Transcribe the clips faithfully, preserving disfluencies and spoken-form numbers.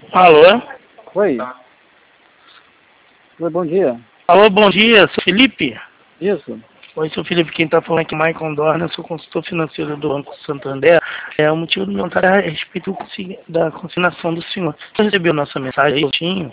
Alô? Oi. Oi, bom dia. Alô, bom dia, sou Felipe? Isso. Oi, sou Felipe, quem está falando aqui é Maicon Dorna, sou consultor financeiro do Banco Santander. É, o motivo do meu contato é a respeito da consignação do senhor. Você recebeu nossa mensagem aí, Tinho?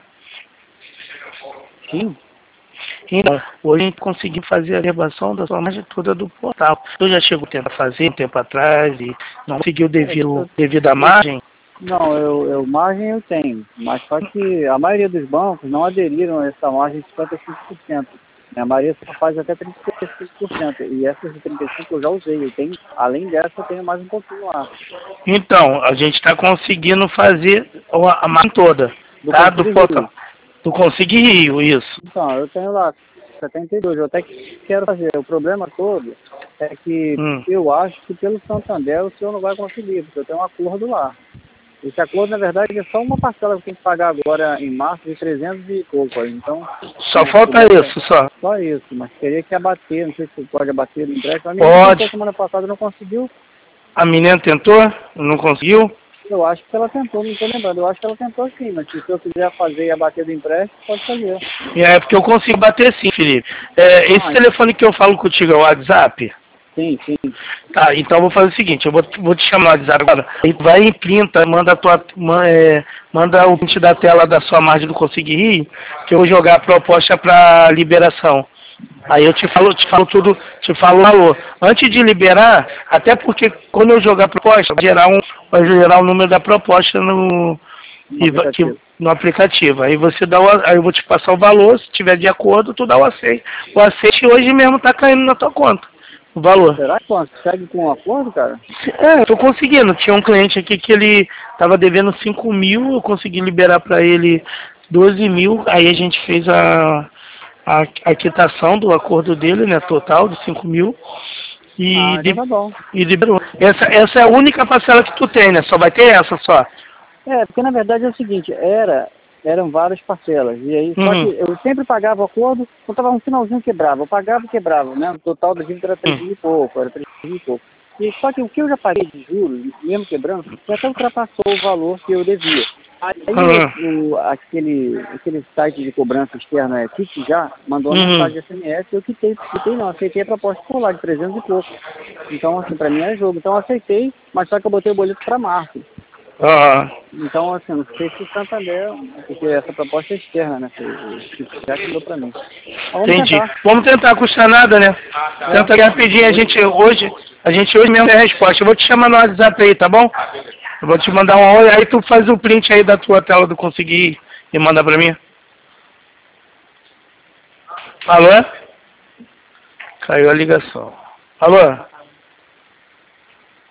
Sim. Então, hoje a gente conseguiu fazer a reservação da sua margem toda do portal. Eu já chegou a tentar fazer um tempo atrás e não conseguiu devido, Eu, devido à eu, margem. não, eu, eu margem eu tenho, mas só que a maioria dos bancos não aderiram a essa margem de cinquenta e cinco por cento. A maioria só faz até trinta e cinco por cento. E essas de trinta e cinco por cento eu já usei. Eu tenho, além dessa, eu tenho mais um pouquinho lá. Então, a gente está conseguindo fazer a a margem toda, Do tá? Do Conselho portal. Rio. Do Conseguir Rio, isso. Então, eu tenho lá setenta e dois. Eu até quero fazer. O problema todo é que Hum. eu acho que pelo Santander o senhor não vai conseguir, porque eu tenho um acordo lá. Esse acordo, na verdade, é só uma parcela que tem que pagar agora em março de trezentos e pouco. Então, se Só não falta puder, isso, só. só isso. Mas teria que abater, não sei se pode abater no empréstimo. A menina tentou Pode. semana passada, não conseguiu. A menina tentou, não conseguiu. Eu acho que ela tentou, não estou lembrando. Eu acho que ela tentou sim, mas se o senhor quiser fazer e abater do empréstimo, pode fazer. E é porque eu consigo bater sim, Felipe. É, esse Ah, telefone que eu falo contigo é o WhatsApp? sim, sim. Tá, então eu vou fazer o seguinte, eu vou, vou te chamar no WhatsApp agora. Aí tu vai e printa, manda a tua. ma- é, manda o print da tela da sua margem do Conseguir Rir, que eu vou jogar a proposta para liberação. Aí eu te falo, te falo tudo, te falo o valor. Antes de liberar, até porque quando eu jogar a proposta, vai gerar um, vai gerar o número da proposta no, No e vai- que- aplicativo. no aplicativo. Aí você dá o, aí eu vou te passar o valor, se tiver de acordo, tu dá o aceite. O aceite hoje mesmo tá caindo na tua conta. O valor. Será que consegue com um acordo, cara? É, eu tô conseguindo. Tinha um cliente aqui que ele tava devendo cinco mil, eu consegui liberar para ele doze mil, aí a gente fez a, a, a quitação do acordo dele, né, total de cinco mil, e, Ah, então li- tá bom. e liberou. Essa, essa é a única parcela que tu tem, né? Só vai ter essa só. É, porque na verdade é o seguinte, era, eram várias parcelas, e aí, só que Uhum. eu sempre pagava o acordo, quando tava um finalzinho quebrava, eu pagava e quebrava, né? O total da dívida era três Uhum. mil e pouco, era três mil e pouco. E só que o que eu já paguei de juros, mesmo quebrando, já até ultrapassou o valor que eu devia. Aí o, Uhum. o- aquele, aquele site de cobrança externa, é, Kik já, mandou uma Uhum. mensagem de S M S, eu quitei, quitei não, aceitei a proposta por lá de trezentos e pouco. Então, assim, pra mim é jogo. Então eu aceitei, mas só que eu botei o boleto para março. Aham. Então, assim, não sei se o Santander, porque essa proposta é externa, né? O que já que mandou pra mim. Mas vamos Entendi. tentar. Vamos tentar, custa nada, né? Tenta aí rapidinho, a É. gente hoje, a gente hoje mesmo tem a resposta. Eu vou te chamar no WhatsApp aí, tá bom? Eu vou te mandar um oi, aí tu faz o print aí da tua tela do Conseguir e manda pra mim. Alô? Caiu a ligação. Alô?